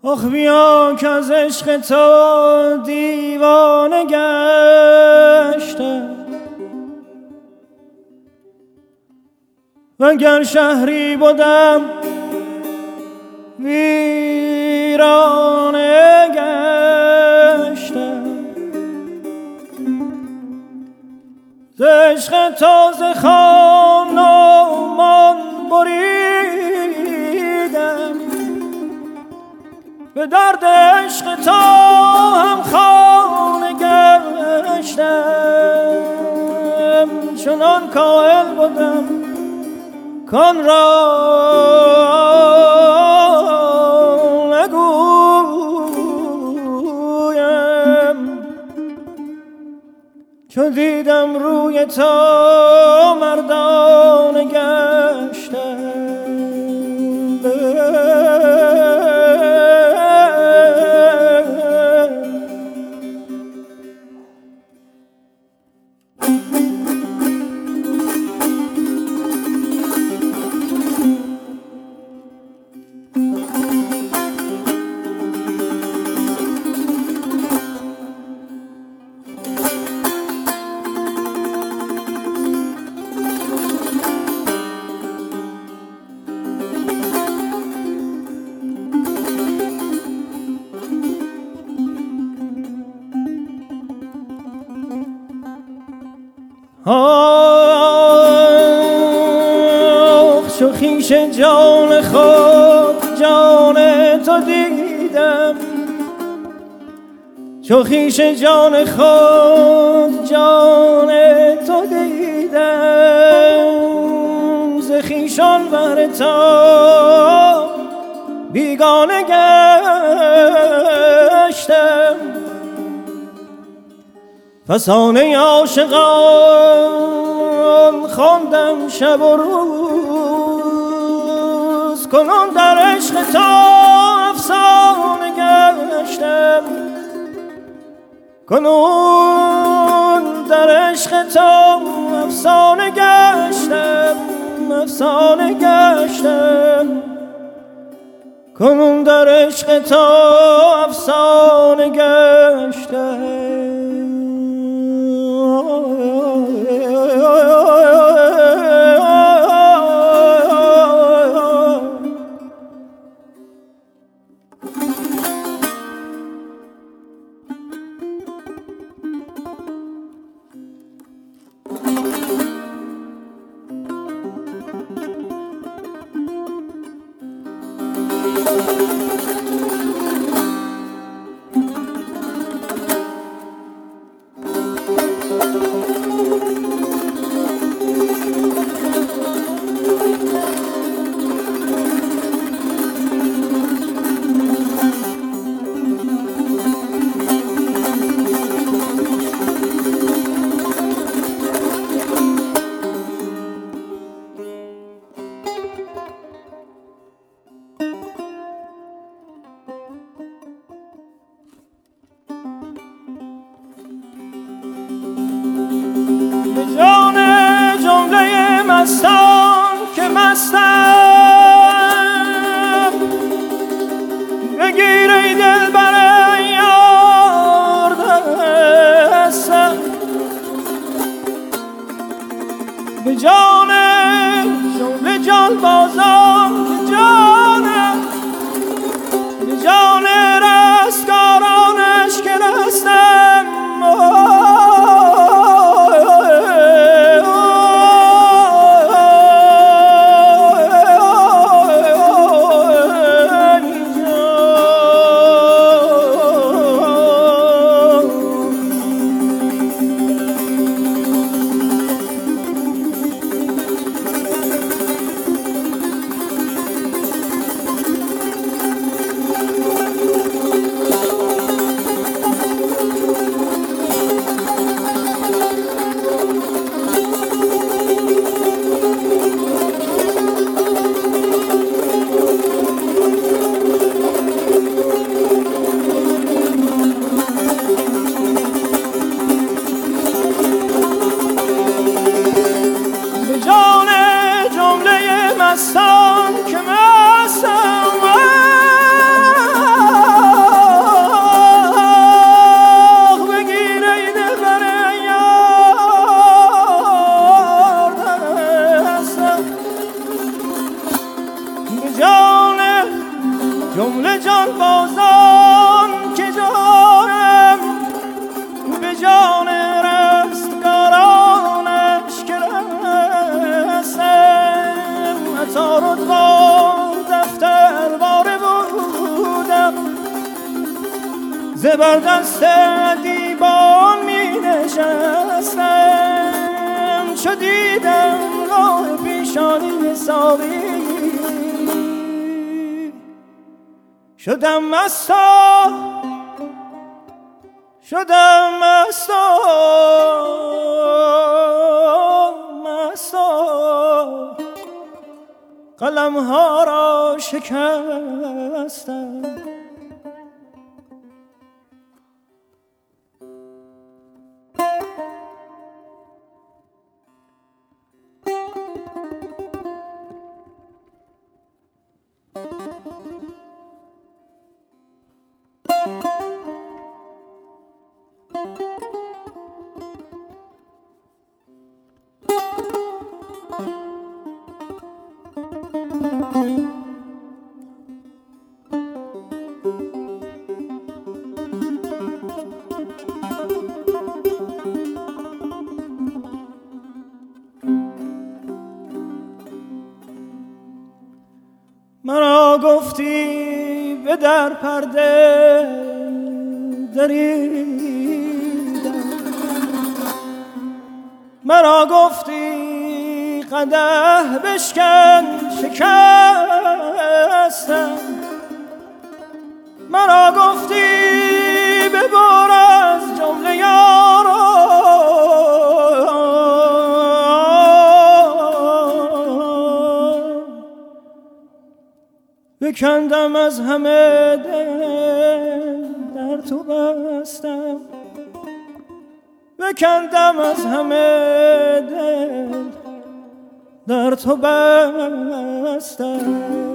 آخ بیا که از عشق تو دیوانه گشتم، وگر شهری بودم ویرانه گشتم. ز عشق تو ز خان و مان بریدم، به درد عشق تو هم خانه گشتم. چنان کائل بودم کان را نگویم، چون دیدم روی تو مردانه گشتم. آخ چو خویش جان خود جان تو دیدم، چو خویش جان خود جان تو دیدم، ز خویشان بهر تو بیگانه گشتم. فسانه عاشقان خواندم شب و روز، کنون در عشق تو افسانه گشتم، کنون در عشق تو افسانه گشتم، افسانه گشتم، کنون در عشق تو افسانه گشتم. جان جمله مستان که مستم، بگیر ای دلبر یار دستم. به جان جمله جان بازان که جانم، به جان رستگارانش که رستم. جمله جان بازان که جانم به جان رستگارانش که رسم عطار و دفتر باره بودم زبر دست دیوان می نشستم چو دیدم راه پیشانی ساقی شدم مستا قلم ها را شکستم مرا گفتی به در پرده دریدم مرا گفتی قدح بشکن شکستم مرا گفتی ببر از جمله بکندم از همه دل در تو بستم بکندم از همه دل در تو بستم